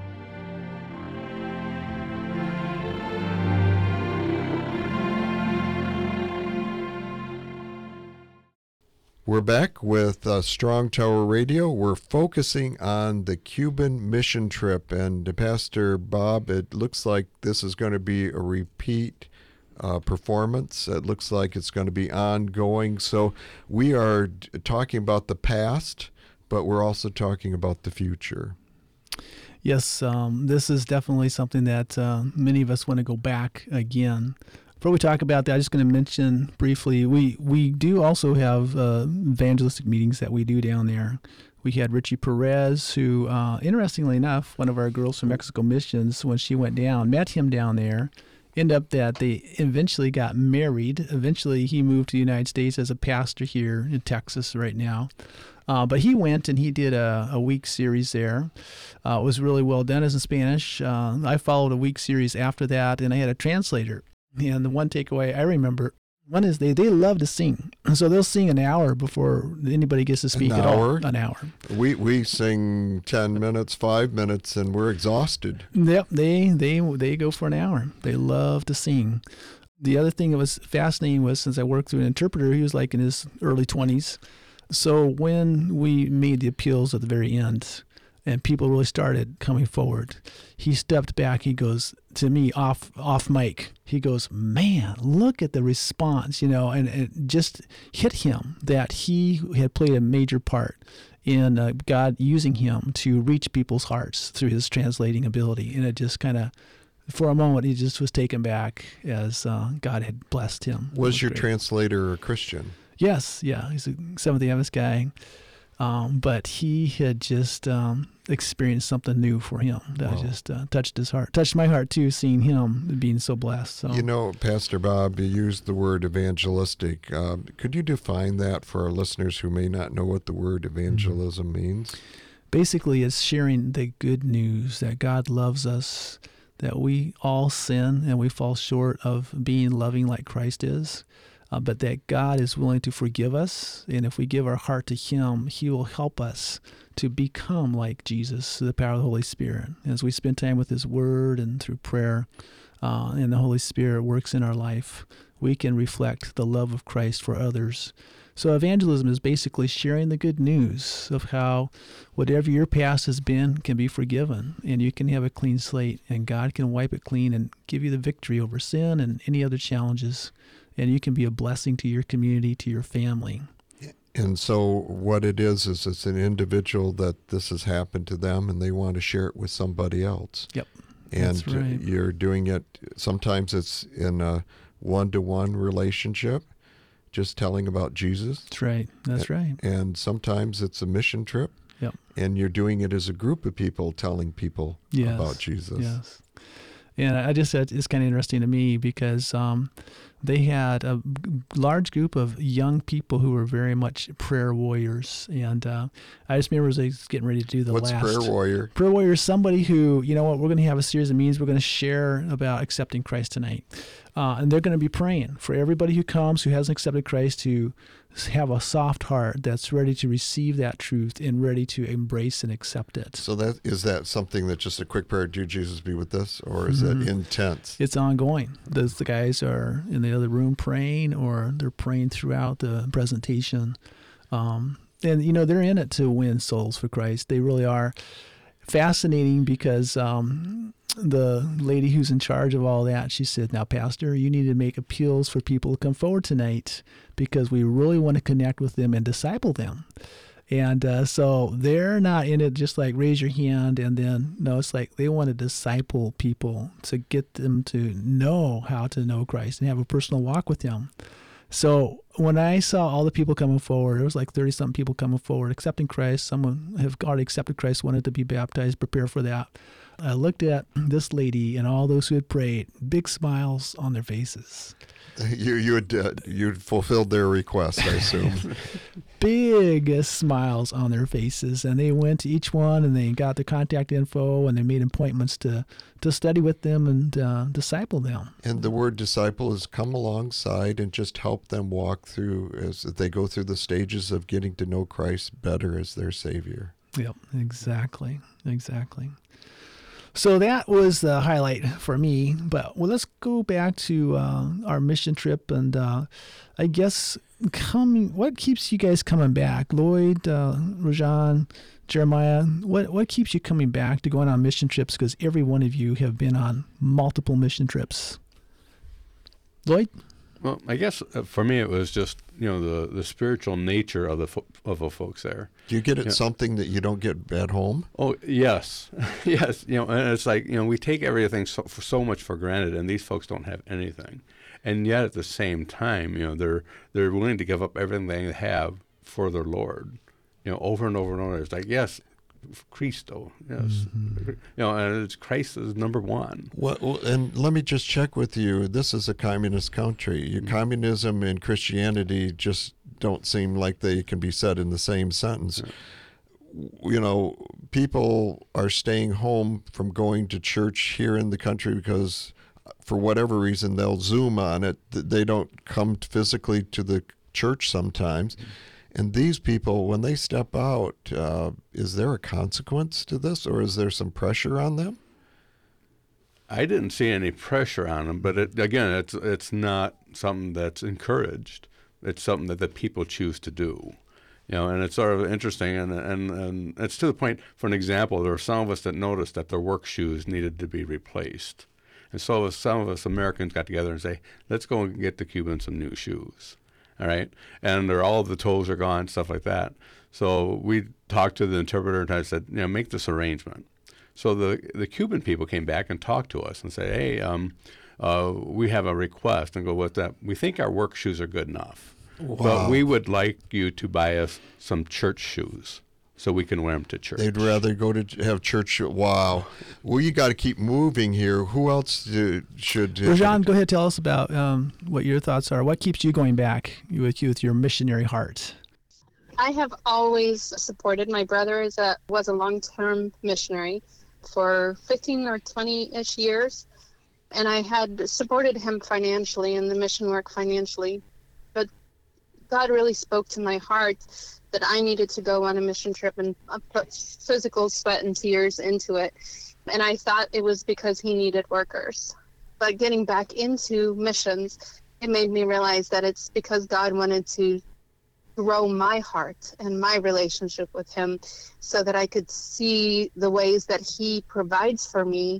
We're back with uh, Strong Tower Radio. We're focusing on the Cuban mission trip. And uh, Pastor Bob, it looks like this is going to be a repeat uh, performance. It looks like it's going to be ongoing. So we are d- talking about the past, but we're also talking about the future. Yes, um, this is definitely something that uh, many of us want to go back again. Before we talk about that, I'm just going to mention briefly, we, we do also have uh, evangelistic meetings that we do down there. We had Richie Perez, who, uh, interestingly enough, one of our girls from Mexico Missions, when she went down, met him down there. Ended up that they eventually got married. Eventually, he moved to the United States as a pastor here in Texas right now. Uh, but he went and he did a, a week series there. Uh, it was really well done as in Spanish. Uh, I followed a week series after that, and I had a translator. And the one takeaway I remember, one is they, they love to sing. So they'll sing an hour before anybody gets to speak An at hour? all. An hour. We we sing ten minutes, five minutes, and we're exhausted. Yep, they, they, they go for an hour. They love to sing. The other thing that was fascinating was, since I worked through an interpreter, he was like in his early twenties. So when we made the appeals at the very end, and people really started coming forward, he stepped back. He goes to me off off mic. He goes, "Man, look at the response," you know, and it just hit him that he had played a major part in uh, God using him to reach people's hearts through his translating ability. And it just kind of, for a moment, he just was taken back as uh, God had blessed him. Was your great. translator a Christian? Yes, yeah, he's a Seventh-day Adventist guy. Um, but he had just um, experienced something new for him that Wow. just uh, touched his heart, touched my heart too, seeing him being so blessed. So You know, Pastor Bob, you used the word evangelistic. Um, could you define that for our listeners who may not know what the word evangelism means? basically, it's sharing the good news that God loves us, that we all sin and we fall short of being loving like Christ is. Uh, but that God is willing to forgive us, and if we give our heart to Him, He will help us to become like Jesus through the power of the Holy Spirit. As we spend time with His Word and through prayer, uh, and the Holy Spirit works in our life, we can reflect the love of Christ for others. So evangelism is basically sharing the good news of how whatever your past has been can be forgiven, and you can have a clean slate, and God can wipe it clean and give you the victory over sin and any other challenges. And you can be a blessing to your community, to your family. And so what it is, is it's an individual that this has happened to them and they want to share it with somebody else. Yep. And That's right. you're doing it, sometimes it's in a one-to-one relationship, just telling about Jesus. That's right. That's right. And sometimes it's a mission trip. Yep. And you're doing it as a group of people telling people Yes. about Jesus. Yes. And I just said it's kind of interesting to me because um, they had a large group of young people who were very much prayer warriors. And uh, I just remember as I was getting ready to do the What's last. prayer warrior? Prayer warrior is somebody who, you know what, we're going to have a series of meetings. We're going to share about accepting Christ tonight. Uh, and they're going to be praying for everybody who comes who hasn't accepted Christ to have a soft heart that's ready to receive that truth and ready to embrace and accept it. So that is that something that just a quick prayer, do Jesus be with us, or is Mhm. that intense? It's ongoing. Those the guys are in the other room praying, or they're praying throughout the presentation. Um, and, you know, they're in it to win souls for Christ. They really are. Fascinating because um, the lady who's in charge of all that, she said, now, Pastor, you need to make appeals for people to come forward tonight because we really want to connect with them and disciple them. And uh, so they're not in it just like raise your hand and then, no, it's like they want to disciple people to get them to know how to know Christ and have a personal walk with Him. So when I saw all the people coming forward, there was like thirty-something people coming forward, accepting Christ. Someone have already accepted Christ, wanted to be baptized, prepare for that. I looked at this lady and all those who had prayed, big smiles on their faces. You you had uh, you'd fulfilled their request, I assume. Big smiles on their faces, and they went to each one and they got the contact info and they made appointments to to study with them and uh, disciple them. And the word disciple is come alongside and just help them walk through as they go through the stages of getting to know Christ better as their Savior. Yep, exactly, exactly. So that was the highlight for me. But well, let's go back to uh, our mission trip, and uh, I guess coming. What keeps you guys coming back, Lloyd, uh, Rajan, Jeremiah? What what keeps you coming back to going on mission trips? Because every one of you have been on multiple mission trips. Lloyd? Well, I guess uh, for me it was just, you know, the, the spiritual nature of the fo- of the folks there. Do you get it Yeah. something that you don't get at home? Oh yes, yes. You know, and it's like, you know, we take everything so, for so much for granted, and these folks don't have anything, and yet at the same time, you know, they're they're willing to give up everything they have for their Lord. You know, over and over and over. It's like, yes, Christo, yes, Mm-hmm. you know, and it's Christ is number one. Well, and let me just check with you. This is a communist country. Your communism and Christianity just don't seem like they can be said in the same sentence. You know, people are staying home from going to church here in the country because for whatever reason they'll Zoom on it. They don't come physically to the church sometimes. And these people, when they step out, uh, is there a consequence to this, or is there some pressure on them? I didn't see any pressure on them, but it, again, it's it's not something that's encouraged. It's something that the people choose to do, you know. And it's sort of interesting, and and, and it's to the point. For an example, there were some of us that noticed that their work shoes needed to be replaced, and so some of us Americans got together and say, "Let's go and get the Cubans some new shoes." All right, and they're all the toes are gone, stuff like that. So we talked to the interpreter, and I said, you know, make this arrangement. So the the Cuban people came back and talked to us and said, hey, um, uh, we have a request. And go, what's that? We think our work shoes are good enough, Wow. but we would like you to buy us some church shoes so we can wear them to church. They'd rather go to have church. Wow. Well, you got to keep moving here. Who else do, should? Rajan, go ahead. Tell us about um, what your thoughts are. What keeps you going back with you with your missionary heart? I have always supported. My brother is a was a long-term missionary for fifteen or twenty-ish years, and I had supported him financially in the mission work financially. But God really spoke to my heart that I needed to go on a mission trip and put physical sweat and tears into it. And I thought it was because he needed workers. But getting back into missions, it made me realize that it's because God wanted to grow my heart and my relationship with him so that I could see the ways that he provides for me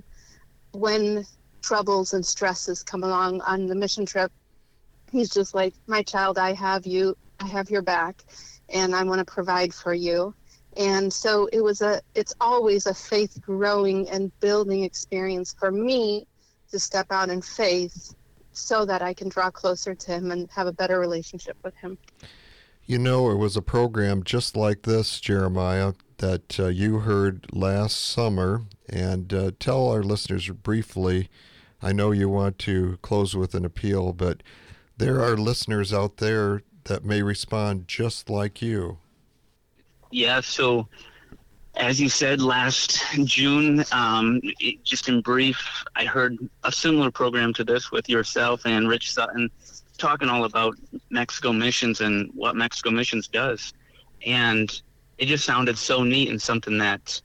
when troubles and stresses come along on the mission trip. He's just like, my child, I have you, I have your back, and I want to provide for you. And so it was a, it's always a faith growing and building experience for me to step out in faith so that I can draw closer to him and have a better relationship with him. You know, it was a program just like this, Jeremiah, that uh, you heard last summer. And uh, tell our listeners briefly, I know you want to close with an appeal, but there are listeners out there that may respond just like you. Yeah, so as you said last June, um, it, just in brief, I heard a similar program to this with yourself and Rich Sutton talking all about Mexico Missions and what Mexico Missions does. And it just sounded so neat and something that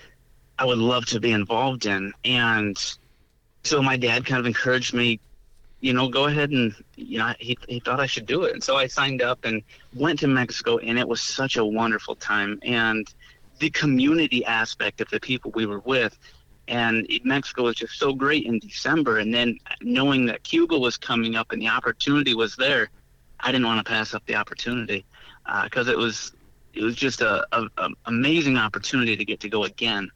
I would love to be involved in. And so my dad kind of encouraged me, you know, go ahead and, you know, he, he thought I should do it. And so I signed up and went to Mexico, and it was such a wonderful time. And the community aspect of the people we were with, and Mexico was just so great in December. And then knowing that Cuba was coming up and the opportunity was there, I didn't want to pass up the opportunity because uh, it was it was just a, a, a amazing opportunity to get to go again.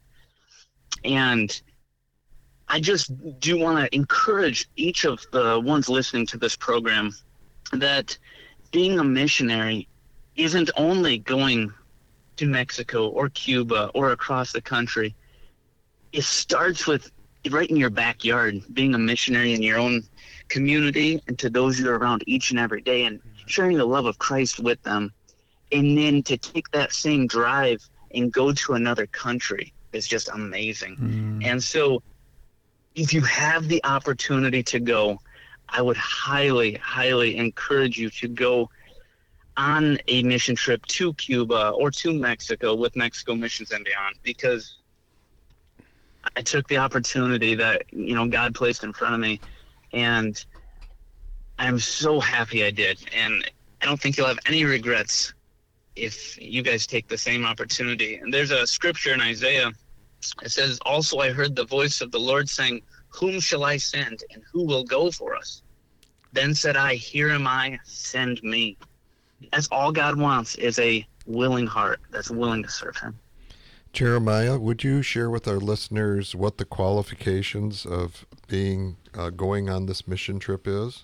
And I just do want to encourage each of the ones listening to this program that being a missionary isn't only going to Mexico or Cuba or across the country. it starts with right in your backyard, being a missionary in your own community and to those you're around each and every day, and sharing the love of Christ with them. And then to take that same drive and go to another country is just amazing. Mm. And so if you have the opportunity to go, I would highly, highly encourage you to go on a mission trip to Cuba or to Mexico with Mexico Missions and Beyond, because I took the opportunity that, you know, God placed in front of me, and I'm so happy I did. And I don't think you'll have any regrets if you guys take the same opportunity. And there's a scripture in Isaiah. It says, also I heard the voice of the Lord saying, whom shall I send, and who will go for us? Then said I, here am I, send me. That's all God wants, is a willing heart that's willing to serve him. Jeremiah, would you share with our listeners what the qualifications of being uh, going on this mission trip is?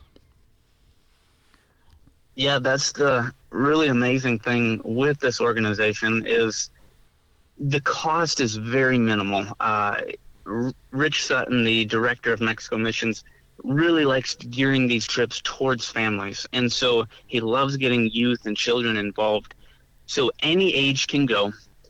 Yeah, that's the really amazing thing with this organization is the cost is very minimal. Uh, R- Rich Sutton, the director of Mexico Missions, really likes gearing these trips towards families. And so he loves getting youth and children involved. So any age can go.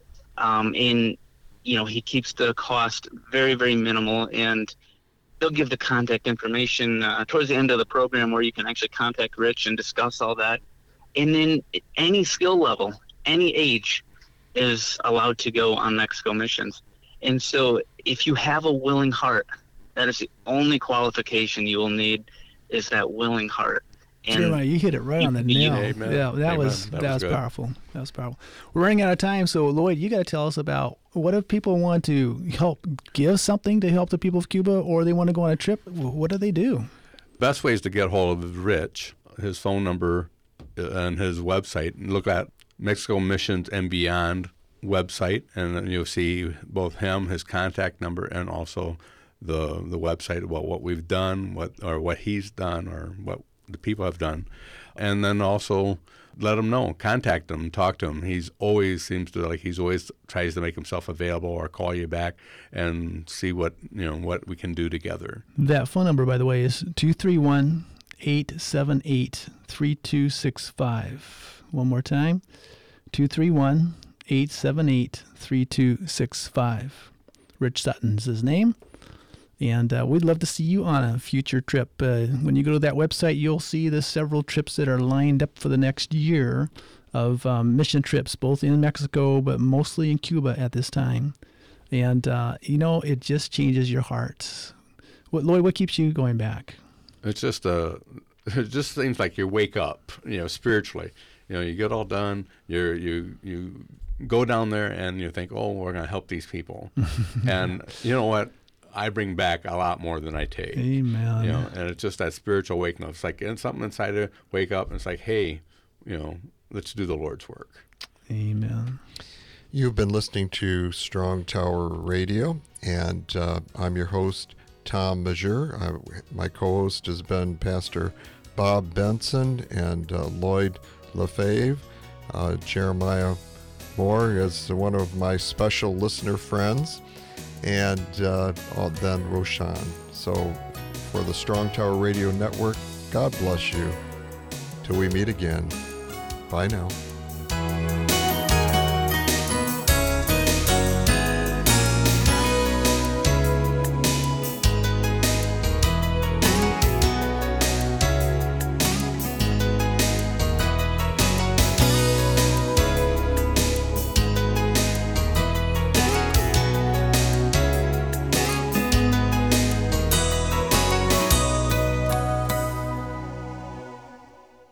Um, and, you know, he keeps the cost very, very minimal. And they'll give the contact information uh, towards the end of the program where you can actually contact Rich and discuss all that. And then any skill level, any age is allowed to go on Mexico Missions. And so if you have a willing heart, that is the only qualification you will need, is that willing heart. And Jeremiah, you hit it right on the nail. Amen. Yeah, that Amen. was that, that was, was powerful. That was powerful. We're running out of time, so Lloyd, you got to tell us about what if people want to help give something to help the people of Cuba, or they want to go on a trip. What do they do? Best way is to get hold of Rich, his phone number, and his website. Look at Mexico Missions and Beyond website, and then you'll see both him, his contact number, and also the the website about what we've done, what or what he's done, or what the people have done. And then also let him know, contact him, talk to him. He's always seems to like he's always tries to make himself available or call you back and see what you know what we can do together. That phone number, by the way, is two three one, eight seven eight, three two six five. One more time, two three one, eight seven eight, three two six five. Rich Sutton's his name. And uh, we'd love to see you on a future trip. Uh, when you go to that website, you'll see the several trips that are lined up for the next year of um, mission trips, both in Mexico, but mostly in Cuba at this time. And, uh, you know, it just changes your heart. What, Lloyd, what keeps you going back? It's just a, it just seems like you wake up, you know, spiritually. You know, you get all done, you're, you you go down there and you think, oh, we're going to help these people. And you know what? I bring back a lot more than I take. Amen. You know, and it's just that spiritual waking up. It's like and something inside to wake up, and it's like, hey, you know, let's do the Lord's work. Amen. You've been listening to Strong Tower Radio, and uh, I'm your host, Tom Majeur. Uh, my co-host has been Pastor Bob Benson and uh, Lloyd Lefebvre. Uh, Jeremiah Moore is one of my special listener friends. And uh, then Roshan. So for the Strong Tower Radio Network, God bless you. Till we meet again. Bye now.